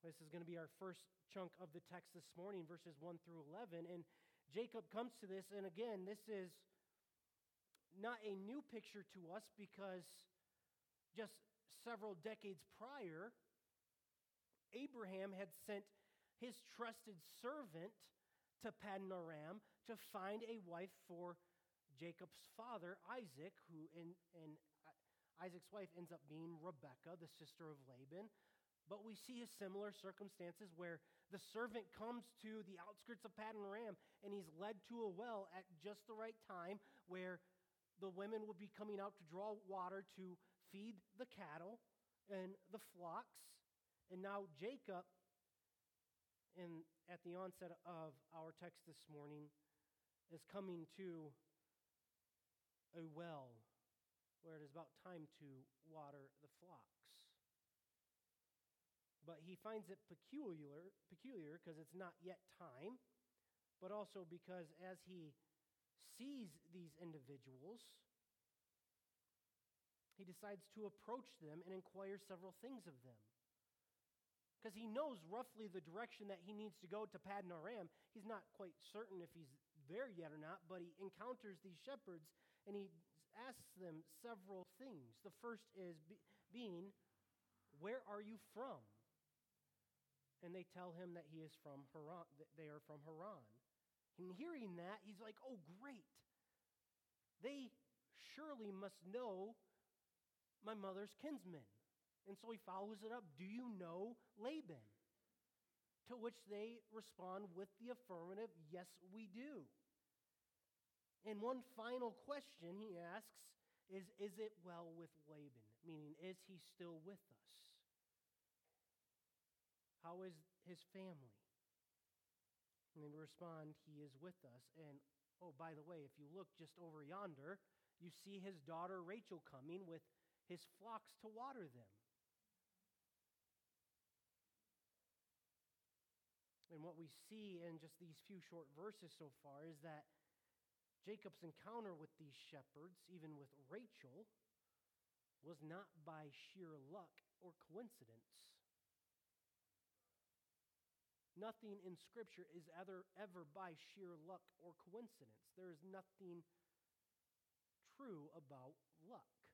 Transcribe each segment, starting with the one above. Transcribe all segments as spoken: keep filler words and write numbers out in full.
This is going to be our first chunk of the text this morning, verses one through eleven. And Jacob comes to this, and again, this is not a new picture to us because just several decades prior, Abraham had sent his trusted servant to Paddan Aram to find a wife for Jacob's father, Isaac, who in, in Isaac's wife ends up being Rebekah, the sister of Laban. But we see a similar circumstances where the servant comes to the outskirts of Paddan Aram and he's led to a well at just the right time where the women would be coming out to draw water to feed the cattle and the flocks. And now Jacob, in, at the onset of our text this morning, is coming to a well where it is about time to water the flocks. But he finds it peculiar, peculiar because it's not yet time, but also because as he sees these individuals, he decides to approach them and inquire several things of them. Because he knows roughly the direction that he needs to go to Paddan Aram. He's not quite certain if he's there yet or not, but he encounters these shepherds and he asks them several things. The first is be, being, where are you from? And they tell him that he is from Haran, that they are from Haran. And hearing that, he's like, oh, great. They surely must know my mother's kinsman. And so he follows it up. Do you know Laban? To which they respond with the affirmative, yes, we do. And one final question he asks is, is it well with Laban? Meaning, is he still with us? How is his family? And they respond, he is with us. And, oh, by the way, if you look just over yonder, you see his daughter Rachel coming with his flocks to water them. And what we see in just these few short verses so far is that Jacob's encounter with these shepherds, even with Rachel, was not by sheer luck or coincidence. Nothing in Scripture is ever, ever by sheer luck or coincidence. There is nothing true about luck.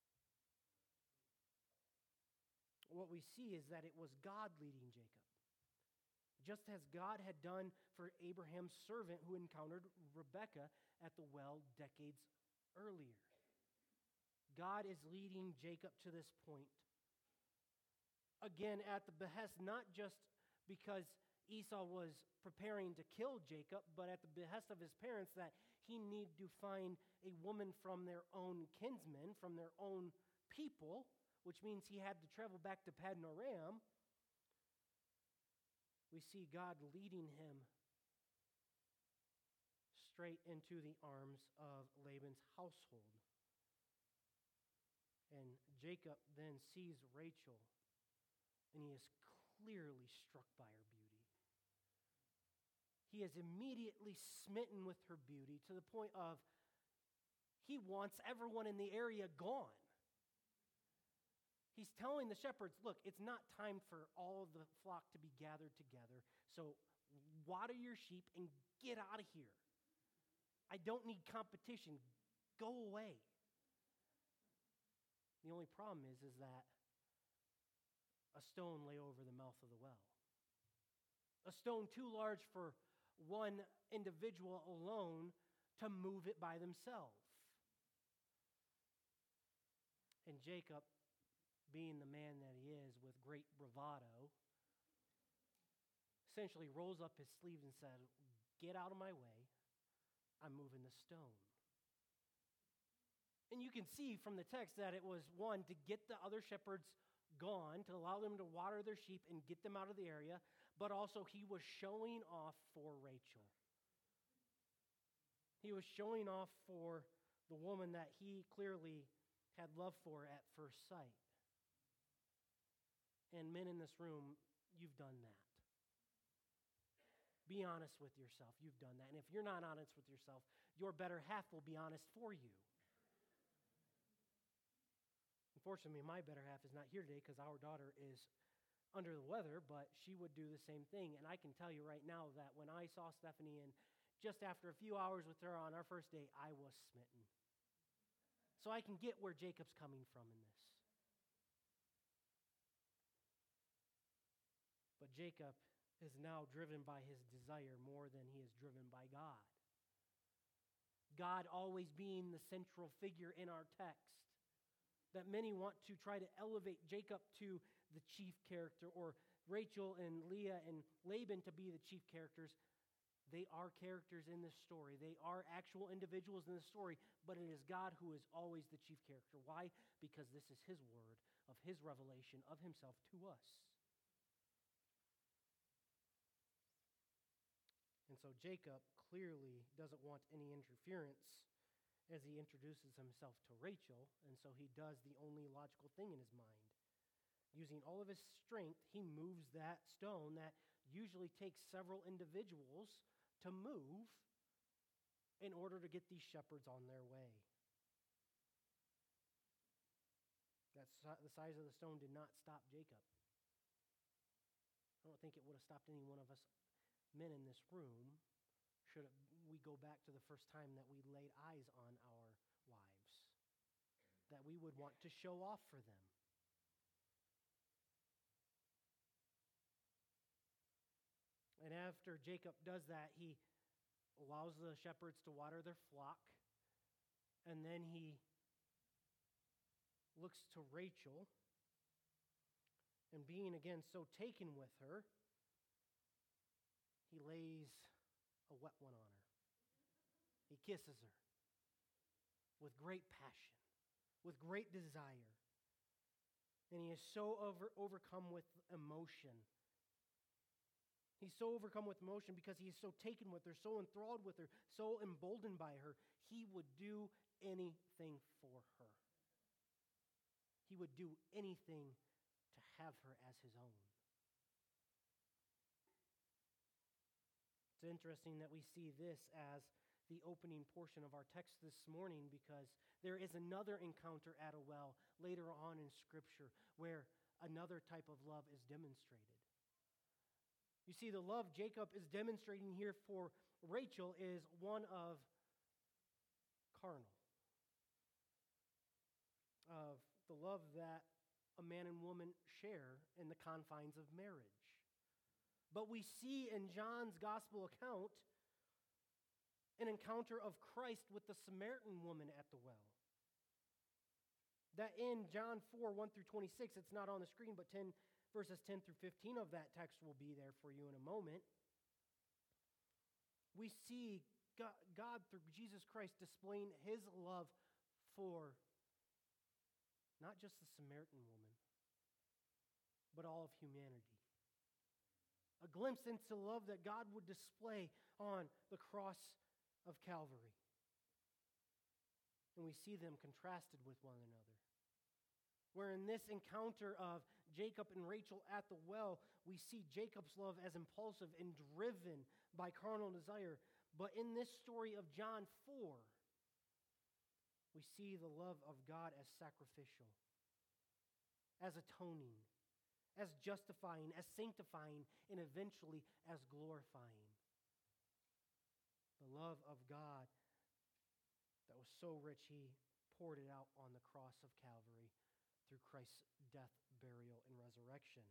What we see is that it was God leading Jacob. Just as God had done for Abraham's servant who encountered Rebekah at the well decades earlier. God is leading Jacob to this point. Again, at the behest, not just because Esau was preparing to kill Jacob, but at the behest of his parents that he needed to find a woman from their own kinsmen, from their own people, which means he had to travel back to Paddan Aram. We see God leading him straight into the arms of Laban's household. And Jacob then sees Rachel, and he is clearly struck by her beauty. He is immediately smitten with her beauty to the point of he wants everyone in the area gone. He's telling the shepherds, look, it's not time for all of the flock to be gathered together, so water your sheep and get out of here. I don't need competition. Go away. The only problem is, is that a stone lay over the mouth of the well. A stone too large for one individual alone to move it by themselves. And Jacob, being the man that he is with great bravado, essentially rolls up his sleeves and said, get out of my way. I'm moving the stone. And you can see from the text that it was, one, to get the other shepherds gone, to allow them to water their sheep and get them out of the area, but also he was showing off for Rachel. He was showing off for the woman that he clearly had love for at first sight. And men in this room, you've done that. Be honest with yourself. You've done that. And if you're not honest with yourself, your better half will be honest for you. Unfortunately, my better half is not here today because our daughter is under the weather, but she would do the same thing. And I can tell you right now that when I saw Stephanie, and just after a few hours with her on our first date, I was smitten. So I can get where Jacob's coming from in this. But Jacob is now driven by his desire more than he is driven by God. God always being the central figure in our text. That many want to try to elevate Jacob to the chief character, or Rachel and Leah and Laban to be the chief characters. They are characters in this story. They are actual individuals in the story, but it is God who is always the chief character. Why? Because this is his word of his revelation of himself to us. And so Jacob clearly doesn't want any interference as he introduces himself to Rachel, and so he does the only logical thing in his mind. Using all of his strength, he moves that stone that usually takes several individuals to move in order to get these shepherds on their way. That the size of the stone did not stop Jacob. I don't think it would have stopped any one of us men in this room should we go back to the first time that we laid eyes on our wives, that we would want to show off for them. And after Jacob does that, he allows the shepherds to water their flock, and then he looks to Rachel, and being again so taken with her, he lays a wet one on her. He kisses her with great passion, with great desire. And he is so over, overcome with emotion. He's so overcome with emotion because he is so taken with her, so enthralled with her, so emboldened by her. He would do anything for her. He would do anything to have her as his own. It's interesting that we see this as the opening portion of our text this morning, because there is another encounter at a well later on in Scripture where another type of love is demonstrated. You see, the love Jacob is demonstrating here for Rachel is one of carnal, of the love that a man and woman share in the confines of marriage. But we see in John's gospel account an encounter of Christ with the Samaritan woman at the well. That in John four, one through twenty-six, it's not on the screen, but ten, verses ten through fifteen of that text will be there for you in a moment. We see God, God through Jesus Christ displaying his love for not just the Samaritan woman, but all of humanity. A glimpse into love that God would display on the cross of Calvary. And we see them contrasted with one another. Where in this encounter of Jacob and Rachel at the well, we see Jacob's love as impulsive and driven by carnal desire. But in this story of John four, we see the love of God as sacrificial, as atoning, as justifying, as sanctifying, and eventually as glorifying. The love of God that was so rich, he poured it out on the cross of Calvary through Christ's death, burial, and resurrection.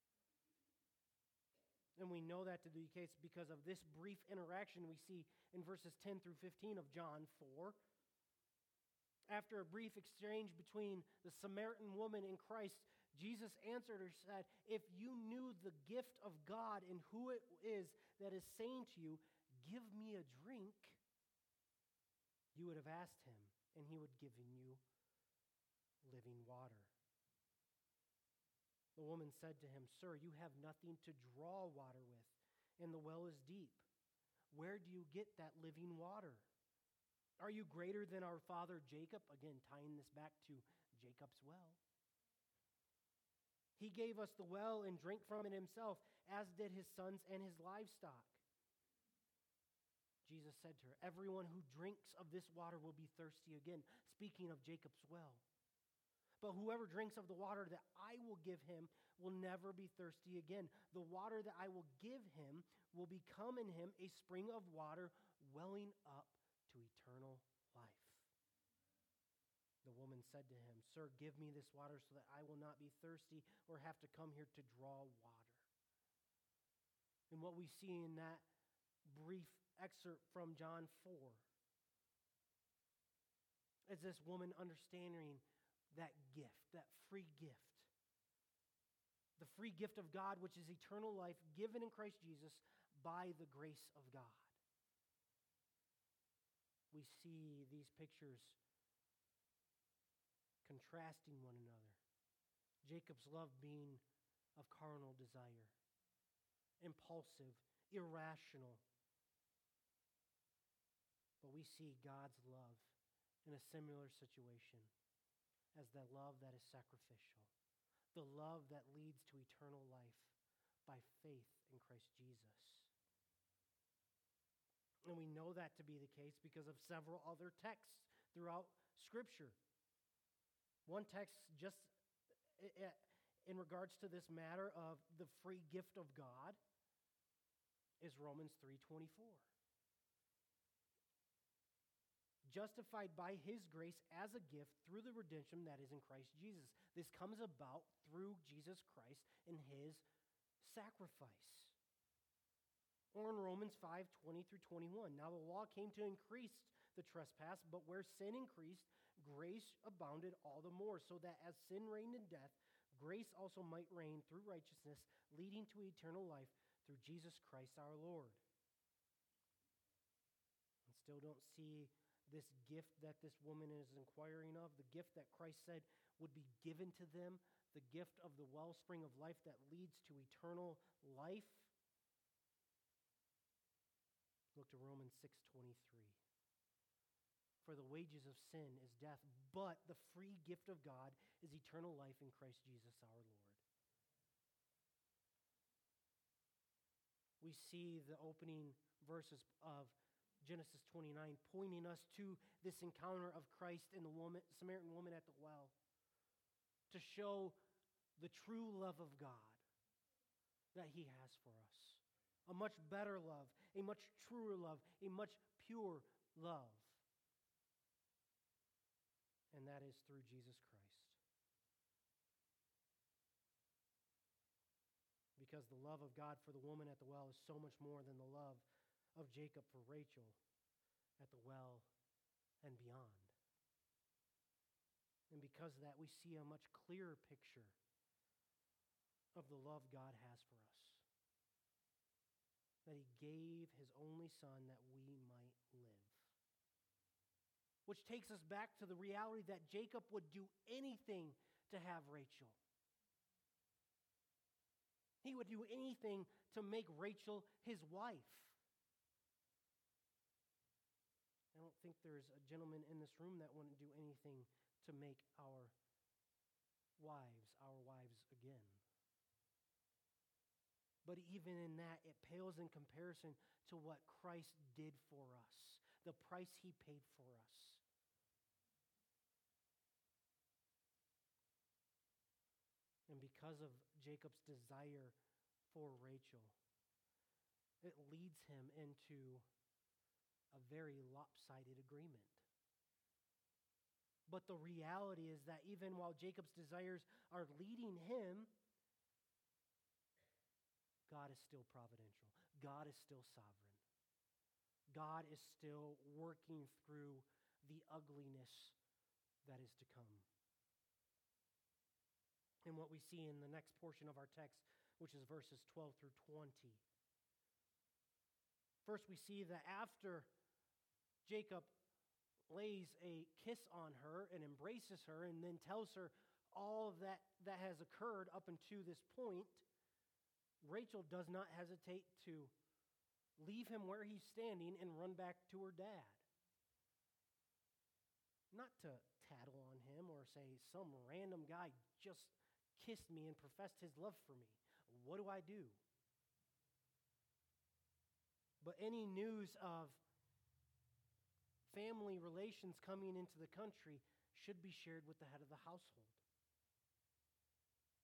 And we know that to be the case because of this brief interaction we see in verses ten through fifteen of John four. After a brief exchange between the Samaritan woman and Christ, Jesus answered her and said, "If you knew the gift of God and who it is that is saying to you, 'Give me a drink,' you would have asked him, and he would have given you living water." The woman said to him, "Sir, you have nothing to draw water with, and the well is deep. Where do you get that living water? Are you greater than our father Jacob?" Again, tying this back to Jacob's well. "He gave us the well and drank from it himself, as did his sons and his livestock." Jesus said to her, "Everyone who drinks of this water will be thirsty again," speaking of Jacob's well. But whoever drinks of the water that I will give him will never be thirsty again. The water that I will give him will become in him a spring of water welling up to eternal life. The woman said to him, Sir, give me this water so that I will not be thirsty or have to come here to draw water. And what we see in that brief excerpt from John four is this woman understanding that gift, that free gift. The free gift of God, which is eternal life given in Christ Jesus by the grace of God. We see these pictures contrasting one another. Jacob's love being of carnal desire, impulsive, irrational. But we see God's love in a similar situation as the love that is sacrificial, the love that leads to eternal life by faith in Christ Jesus. And we know that to be the case because of several other texts throughout Scripture. One text just in regards to this matter of the free gift of God is Romans three twenty-four. Justified by his grace as a gift through the redemption that is in Christ Jesus. This comes about through Jesus Christ and his sacrifice. Or in Romans five twenty through twenty-one. Now the law came to increase the trespass, but where sin increased, grace abounded all the more, so that as sin reigned in death, grace also might reign through righteousness, leading to eternal life through Jesus Christ our Lord. And still don't see this gift that this woman is inquiring of, the gift that Christ said would be given to them, the gift of the wellspring of life that leads to eternal life. Look to Romans six twenty-three. For the wages of sin is death, but the free gift of God is eternal life in Christ Jesus our Lord. We see the opening verses of Genesis twenty-nine pointing us to this encounter of Christ and the woman, Samaritan woman at the well, to show the true love of God that he has for us. A much better love, a much truer love, a much pure love. And that is through Jesus Christ. Because the love of God for the woman at the well is so much more than the love of Jacob for Rachel at the well and beyond. And because of that, we see a much clearer picture of the love God has for us. That he gave his only son that we might live. Which takes us back to the reality that Jacob would do anything to have Rachel. He would do anything to make Rachel his wife. I don't think there's a gentleman in this room that wouldn't do anything to make our wives our wives again. But even in that, it pales in comparison to what Christ did for us, the price he paid for us. And because of Jacob's desire for Rachel, it leads him into a very lopsided agreement. But the reality is that even while Jacob's desires are leading him, God is still providential. God is still sovereign. God is still working through the ugliness that is to come. And what we see in the next portion of our text, which is verses twelve through twenty. First, we see that after Jacob lays a kiss on her and embraces her and then tells her all of that that has occurred up until this point, Rachel does not hesitate to leave him where he's standing and run back to her dad. Not to tattle on him or say some random guy just kissed me and professed his love for me. What do I do? But any news of family relations coming into the country should be shared with the head of the household.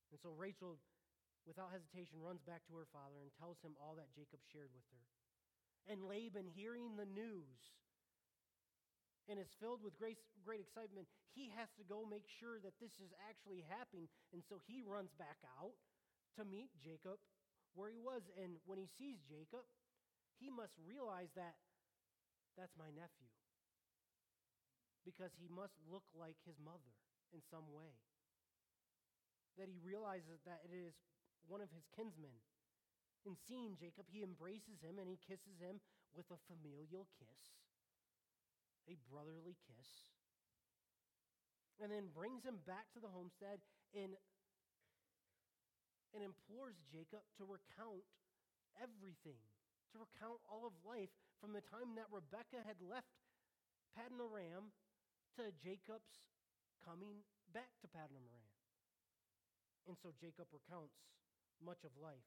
And so Rachel, without hesitation, runs back to her father and tells him all that Jacob shared with her. And Laban, hearing the news, and is filled with great, great excitement, he has to go make sure that this is actually happening. And so he runs back out to meet Jacob where he was. And when he sees Jacob, he must realize that that's my nephew, because he must look like his mother in some way. That he realizes that it is one of his kinsmen. In seeing Jacob, he embraces him and he kisses him with a familial kiss, a brotherly kiss, and then brings him back to the homestead and, and implores Jacob to recount everything, to recount all of life from the time that Rebekah had left Paddan Aram to Jacob's coming back to Paddan Aram. And so Jacob recounts much of life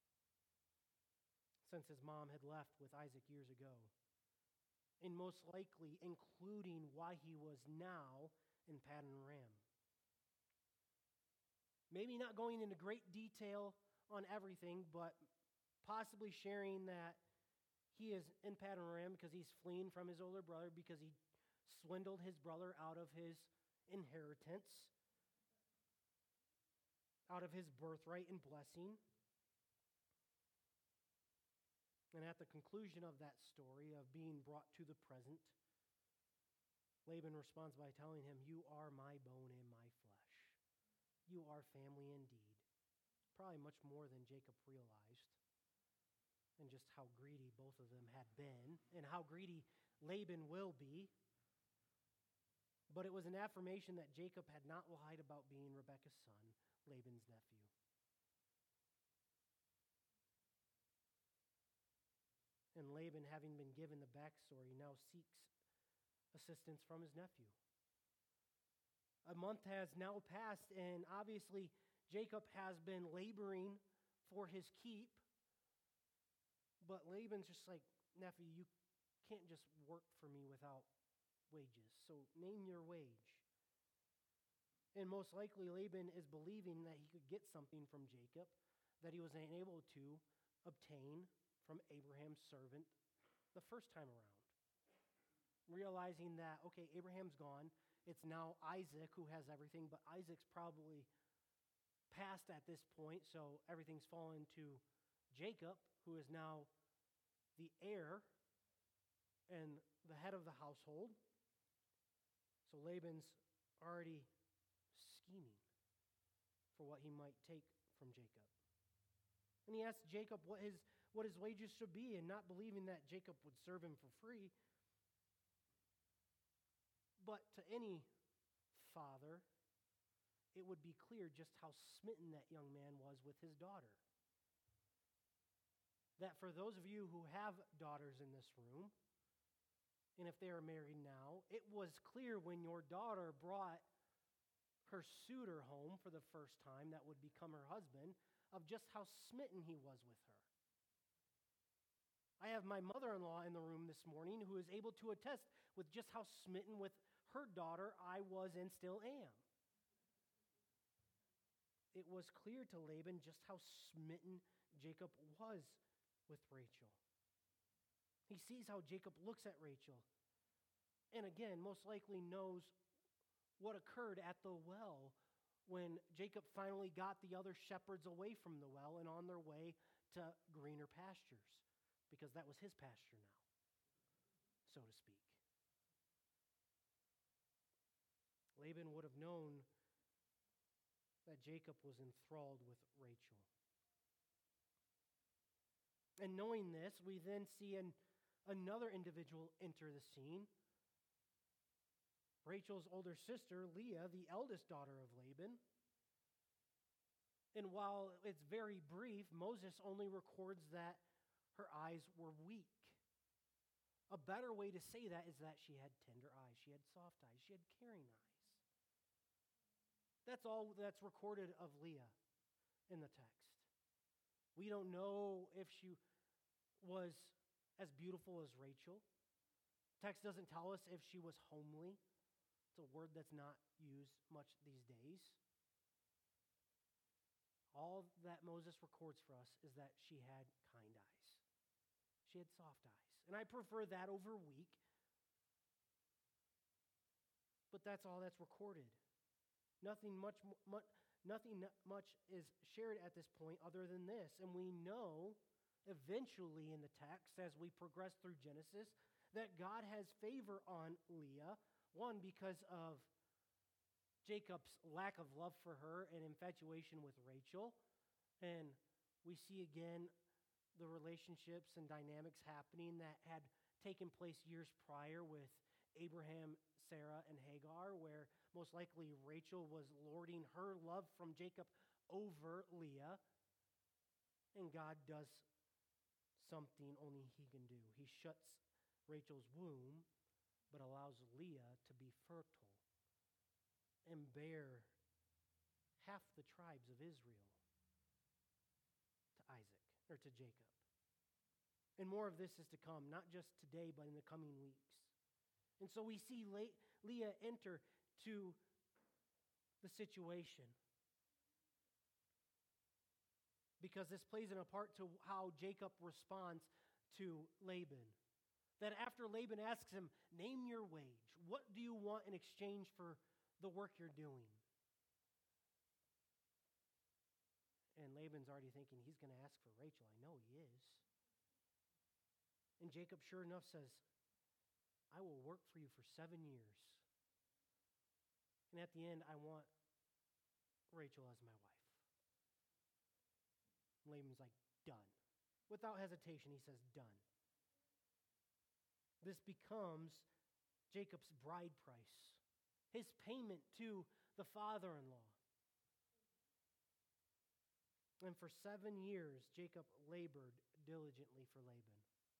since his mom had left with Isaac years ago, and most likely including why he was now in Paddan Aram. Maybe not going into great detail on everything, but possibly sharing that he is in Paddan Aram because he's fleeing from his older brother because he swindled his brother out of his inheritance, out of his birthright and blessing. And at the conclusion of that story of being brought to the present, Laban responds by telling him, "You are my bone and my flesh. You are family indeed." Probably much more than Jacob realized, and just how greedy both of them had been, and how greedy Laban will be. But it was an affirmation that Jacob had not lied about being Rebekah's son, Laban's nephew. And Laban, having been given the backstory, now seeks assistance from his nephew. A month has now passed, and obviously Jacob has been laboring for his keep. But Laban's just like, "Nephew, you can't just work for me without wages, so name your wage." And most likely Laban is believing that he could get something from Jacob that he was unable to obtain from Abraham's servant the first time around. Realizing that, okay, Abraham's gone, it's now Isaac who has everything, but Isaac's probably passed at this point, so everything's fallen to Jacob, who is now the heir and the head of the household. So Laban's already scheming for what he might take from Jacob. And he asks Jacob what his what his wages should be, and not believing that Jacob would serve him for free. But to any father, it would be clear just how smitten that young man was with his daughter. That for those of you who have daughters in this room, and if they are married now, it was clear when your daughter brought her suitor home for the first time that would become her husband, of just how smitten he was with her. I have my mother-in-law in the room this morning who is able to attest with just how smitten with her daughter I was and still am. It was clear to Laban just how smitten Jacob was with Rachel. He sees how Jacob looks at Rachel, and again, most likely knows what occurred at the well when Jacob finally got the other shepherds away from the well and on their way to greener pastures, because that was his pasture now, so to speak. Laban would have known that Jacob was enthralled with Rachel. And knowing this, we then see an, another individual enter the scene. Rachel's older sister, Leah, the eldest daughter of Laban. And while it's very brief, Moses only records that her eyes were weak. A better way to say that is that she had tender eyes, she had soft eyes, she had caring eyes. That's all that's recorded of Leah in the text. We don't know if she was as beautiful as Rachel. The text doesn't tell us if she was homely. It's a word that's not used much these days. All that Moses records for us is that she had kind eyes. She had soft eyes. And I prefer that over weak. But that's all that's recorded. Nothing much, much, nothing much is shared at this point other than this. And we know eventually in the text, as we progress through Genesis, that God has favor on Leah. One, because of Jacob's lack of love for her and infatuation with Rachel. And we see again the relationships and dynamics happening that had taken place years prior with Abraham, Sarah, and Hagar, where most likely Rachel was lording her love from Jacob over Leah. And God does something only he can do. He shuts Rachel's womb, but allows Leah to be fertile and bear half the tribes of Israel to Isaac, or to Jacob. And more of this is to come, not just today, but in the coming weeks. And so we see Le- Leah enter to the situation, because this plays in a part to how Jacob responds to Laban. That after Laban asks him, name your wage. What do you want in exchange for the work you're doing? And Laban's already thinking he's going to ask for Rachel. I know he is. And Jacob, sure enough, says, I will work for you for seven years. And at the end, I want Rachel as my wife. And Laban's like, done. Without hesitation, he says, done. This becomes Jacob's bride price, his payment to the father-in-law. And for seven years, Jacob labored diligently for Laban.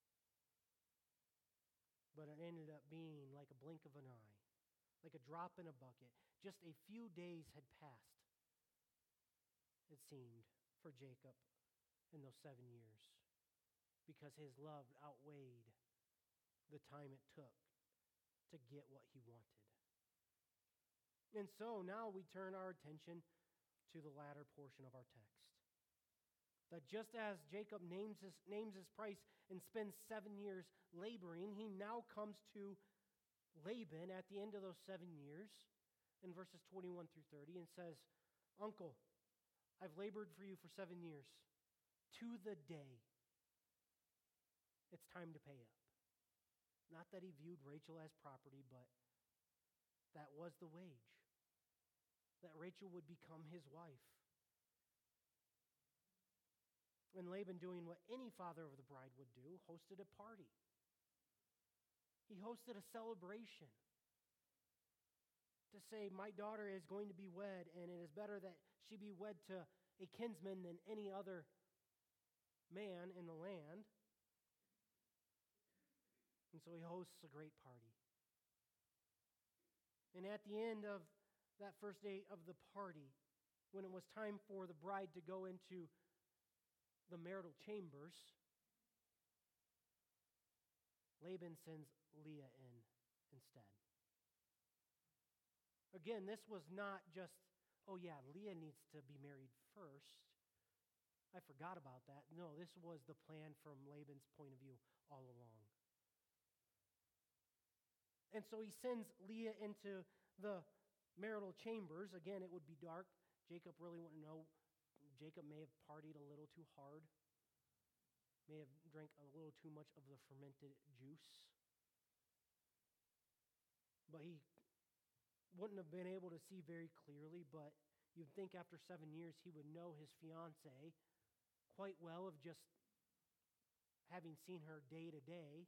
But it ended up being like a blink of an eye, like a drop in a bucket. Just a few days had passed, it seemed, for Jacob in those seven years, because his love outweighed the time it took to get what he wanted. And so now we turn our attention to the latter portion of our text. That just as Jacob names his, names his price and spends seven years laboring, he now comes to Laban at the end of those seven years in verses twenty-one through thirty and says, Uncle, I've labored for you for seven years. To the day, it's time to pay up. Not that he viewed Rachel as property, but that was the wage. That Rachel would become his wife. And Laban, doing what any father of the bride would do, hosted a party. He hosted a celebration to say, my daughter is going to be wed, and it is better that she be wed to a kinsman than any other man in the land. And so he hosts a great party. And at the end of that first day of the party, when it was time for the bride to go into the marital chambers, Laban sends Leah in instead. Again, this was not just, oh yeah, Leah needs to be married first. I forgot about that. No, this was the plan from Laban's point of view all along. And so he sends Leah into the marital chambers. Again, it would be dark. Jacob really wouldn't know. Jacob may have partied a little too hard, may have drank a little too much of the fermented juice. But he wouldn't have been able to see very clearly, but you'd think after seven years he would know his fiancée quite well, of just having seen her day to day.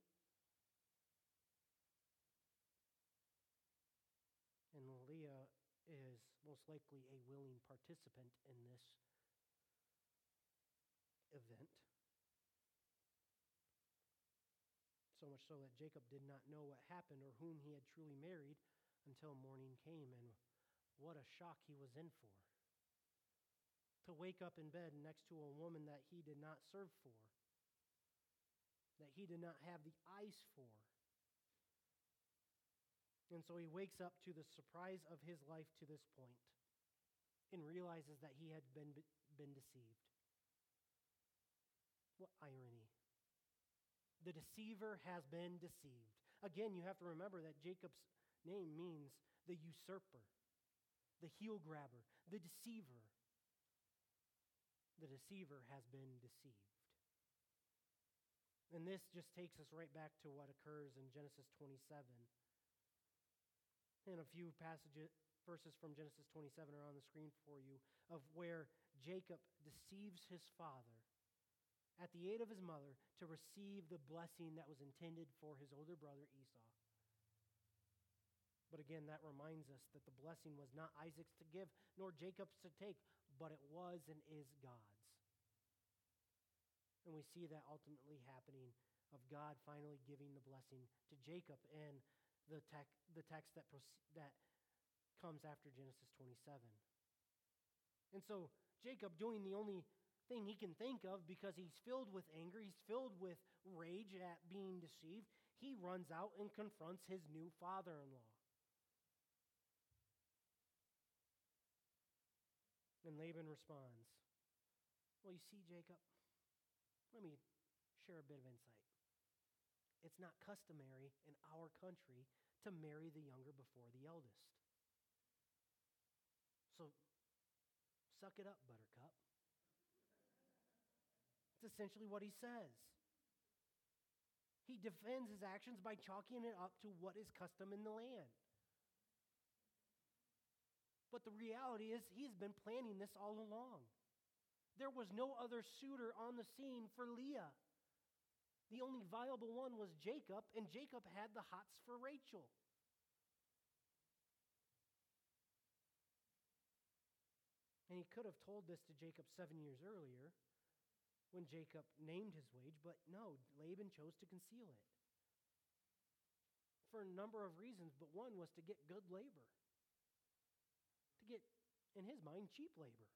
And Leah is most likely a willing participant in this event. So much so that Jacob did not know what happened or whom he had truly married until morning came, and what a shock he was in for. To wake up in bed next to a woman that he did not serve for, that he did not have the eyes for. And so he wakes up to the surprise of his life to this point and realizes that he had been been deceived. What irony. The deceiver has been deceived. Again, you have to remember that Jacob's name means the usurper, the heel grabber, the deceiver. The deceiver has been deceived. And this just takes us right back to what occurs in Genesis twenty-seven. And a few passages, verses from Genesis twenty-seven are on the screen for you, of where Jacob deceives his father at the aid of his mother to receive the blessing that was intended for his older brother Esau. But again, that reminds us that the blessing was not Isaac's to give, nor Jacob's to take, but it was and is God's. And we see that ultimately happening of God finally giving the blessing to Jacob in the, tec- the text that, proce- that comes after Genesis twenty-seven. And so Jacob, doing the only thing he can think of because he's filled with anger, he's filled with rage at being deceived, he runs out and confronts his new father-in-law. And Laban responds, well, you see, Jacob, let me share a bit of insight. It's not customary in our country to marry the younger before the eldest. So, suck it up, buttercup. It's essentially what he says. He defends his actions by chalking it up to what is custom in the land. But the reality is, he's been planning this all along. There was no other suitor on the scene for Leah. The only viable one was Jacob, and Jacob had the hots for Rachel. And he could have told this to Jacob seven years earlier when Jacob named his wage, but no, Laban chose to conceal it. For a number of reasons, but one was to get good labor. To get, in his mind, cheap labor.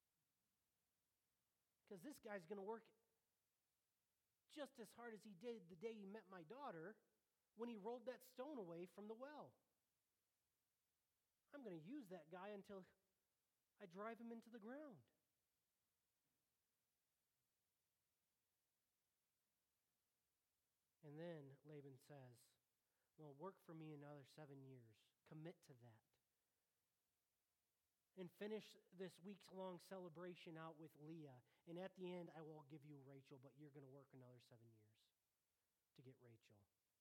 Because this guy's going to work just as hard as he did the day he met my daughter when he rolled that stone away from the well. I'm going to use that guy until I drive him into the ground. And then Laban says, well, work for me another seven years. Commit to that. And finish this weeks-long celebration out with Leah. And at the end, I will give you Rachel, but you're going to work another seven years to get Rachel.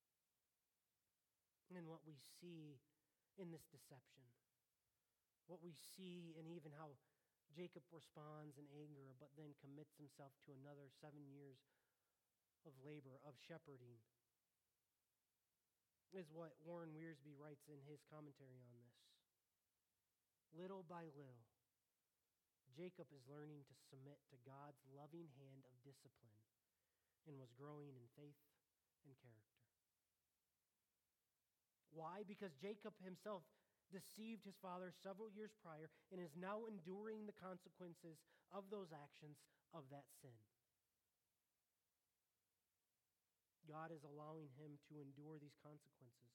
And what we see in this deception, what we see in even how Jacob responds in anger, but then commits himself to another seven years of labor, of shepherding, is what Warren Wiersbe writes in his commentary on this. Little by little, Jacob is learning to submit to God's loving hand of discipline and was growing in faith and character. Why? Because Jacob himself deceived his father several years prior and is now enduring the consequences of those actions of that sin. God is allowing him to endure these consequences.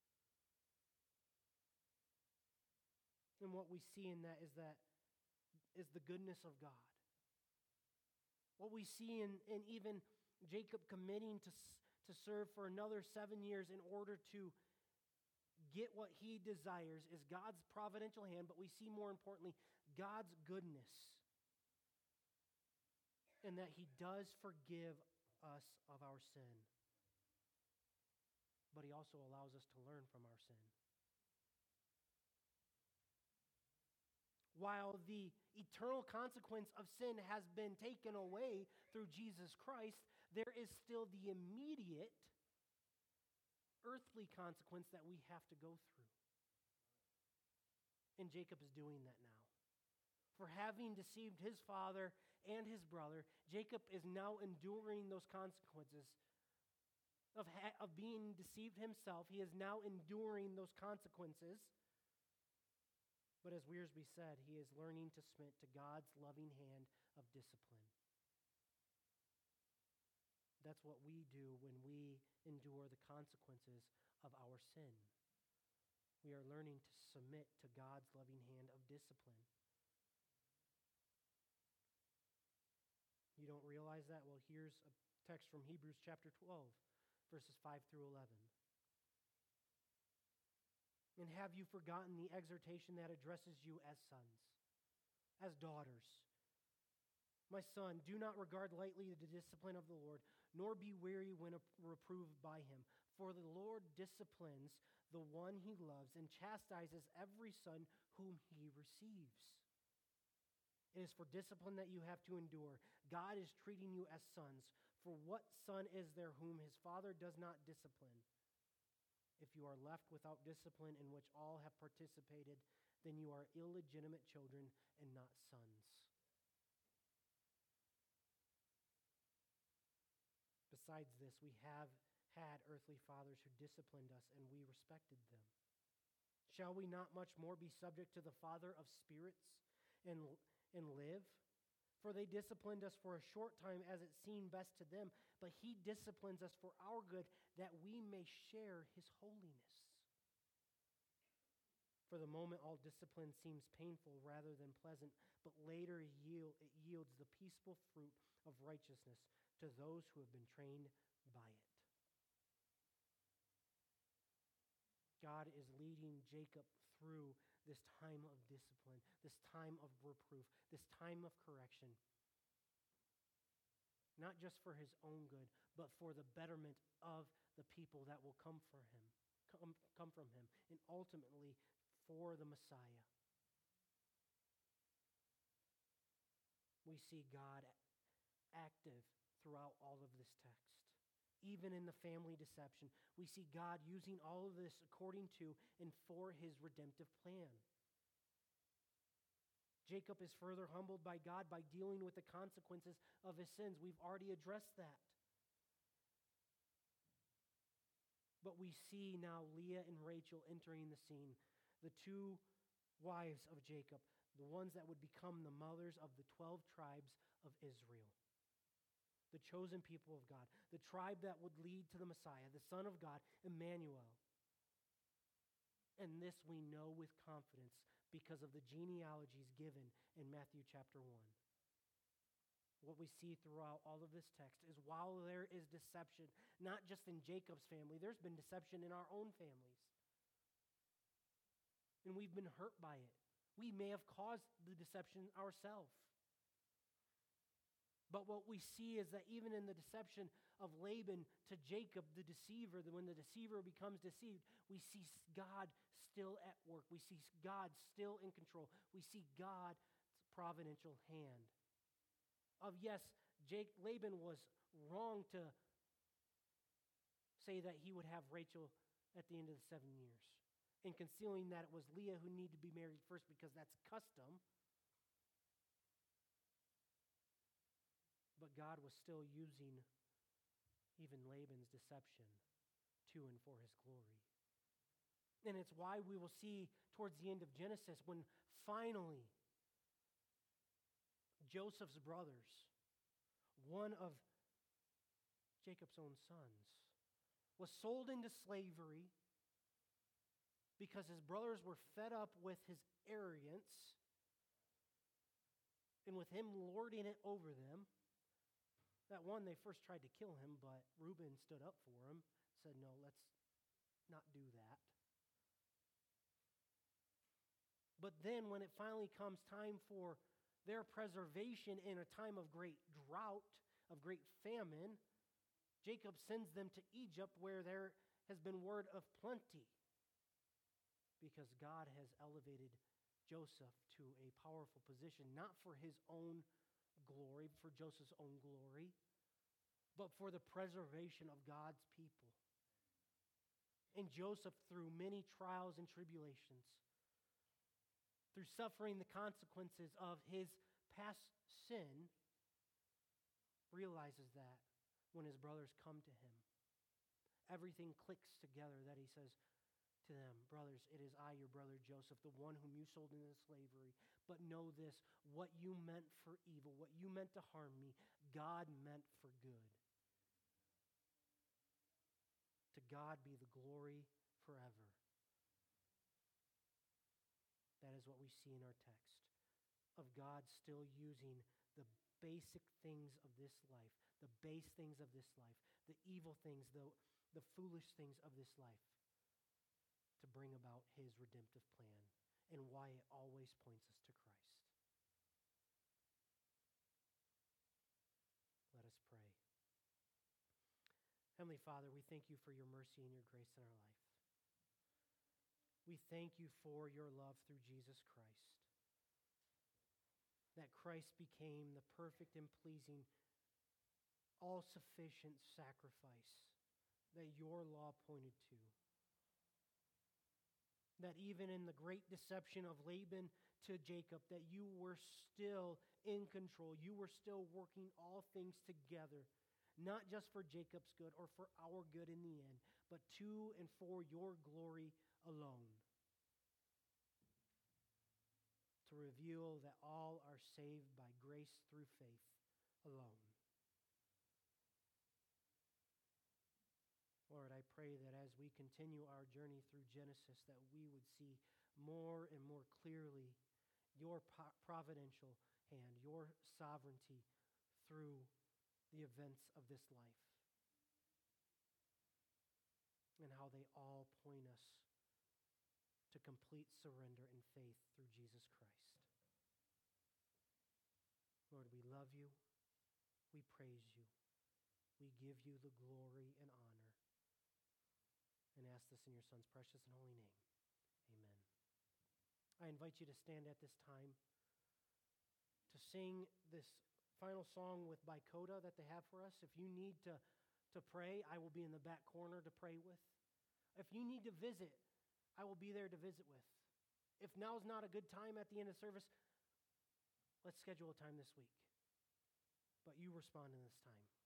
And what we see in that is that is the goodness of God. What we see in, in even Jacob committing to, to serve for another seven years in order to get what he desires is God's providential hand, but we see more importantly God's goodness. And that he does forgive us of our sin. But he also allows us to learn from our sin. While the eternal consequence of sin has been taken away through Jesus Christ, there is still the immediate earthly consequence that we have to go through. And Jacob is doing that now. For having deceived his father and his brother, Jacob is now enduring those consequences of, ha- of being deceived himself. He is now enduring those consequences. But as Wiersbe said, he is learning to submit to God's loving hand of discipline. That's what we do when we endure the consequences of our sin. We are learning to submit to God's loving hand of discipline. You don't realize that? Well, here's a text from Hebrews chapter twelve, verses five through eleven. And have you forgotten the exhortation that addresses you as sons, as daughters? My son, do not regard lightly the discipline of the Lord, nor be weary when reproved by him. For the Lord disciplines the one he loves and chastises every son whom he receives. It is for discipline that you have to endure. God is treating you as sons. For what son is there whom his father does not discipline? If you are left without discipline in which all have participated, then you are illegitimate children and not sons. Besides this, we have had earthly fathers who disciplined us, and we respected them. Shall we not much more be subject to the Father of spirits and, and live? For they disciplined us for a short time as it seemed best to them, but he disciplines us for our good, that we may share his holiness. For the moment, all discipline seems painful rather than pleasant, but later yield, it yields the peaceful fruit of righteousness to those who have been trained by it. God is leading Jacob through this time of discipline, this time of reproof, this time of correction. Not just for his own good, but for the betterment of the people that will come for him, come, come from him, and ultimately for the Messiah. We see God active throughout all of this text. Even in the family deception, we see God using all of this according to and for his redemptive plan. Jacob is further humbled by God by dealing with the consequences of his sins. We've already addressed that. But we see now Leah and Rachel entering the scene, the two wives of Jacob, the ones that would become the mothers of the twelve tribes of Israel. The chosen people of God, the tribe that would lead to the Messiah, the Son of God, Emmanuel. And this we know with confidence because of the genealogies given in Matthew chapter one. What we see throughout all of this text is while there is deception, not just in Jacob's family, there's been deception in our own families. And we've been hurt by it. We may have caused the deception ourselves. But what we see is that even in the deception of Laban to Jacob, the deceiver, that when the deceiver becomes deceived, we see God still at work. We see God still in control. We see God's providential hand. Of yes, Jake, Laban was wrong to say that he would have Rachel at the end of the seven years, and concealing that it was Leah who needed to be married first because that's custom. But God was still using even Laban's deception to and for his glory. And it's why we will see towards the end of Genesis when finally Joseph's brothers, one of Jacob's own sons, was sold into slavery because his brothers were fed up with his arrogance and with him lording it over them. That one, they first tried to kill him, but Reuben stood up for him, said, no, let's not do that. But then when it finally comes time for their preservation in a time of great drought, of great famine, Jacob sends them to Egypt where there has been word of plenty because God has elevated Joseph to a powerful position, not for his own glory, for Joseph's own glory, but for the preservation of God's people. And Joseph, through many trials and tribulations, through suffering the consequences of his past sin, realizes that when his brothers come to him, everything clicks together that he says to them, brothers, it is I, your brother Joseph, the one whom you sold into slavery. But know this, what you meant for evil, what you meant to harm me, God meant for good. To God be the glory forever. That is what we see in our text, of God still using the basic things of this life, the base things of this life, the evil things, the, the foolish things of this life, to bring about his redemptive plan and why it always points us to Christ. Let us pray. Heavenly Father, we thank you for your mercy and your grace in our life. We thank you for your love through Jesus Christ. That Christ became the perfect and pleasing, all-sufficient sacrifice that your law pointed to. That even in the great deception of Laban to Jacob, that you were still in control. You were still working all things together, not just for Jacob's good or for our good in the end, but to and for your glory alone. To reveal that all are saved by grace through faith alone. Lord, I pray that as we continue our journey through Genesis, that we would see more and more clearly your providential hand, your sovereignty through the events of this life, and how they all point us to complete surrender and faith through Jesus Christ. Lord, we love you. We praise you. We give you the glory and honor. And ask this in your Son's precious and holy name. Amen. I invite you to stand at this time to sing this final song with by Coda that they have for us. If you need to, to pray, I will be in the back corner to pray with. If you need to visit, I will be there to visit with. If now is not a good time at the end of service, let's schedule a time this week. But you respond in this time.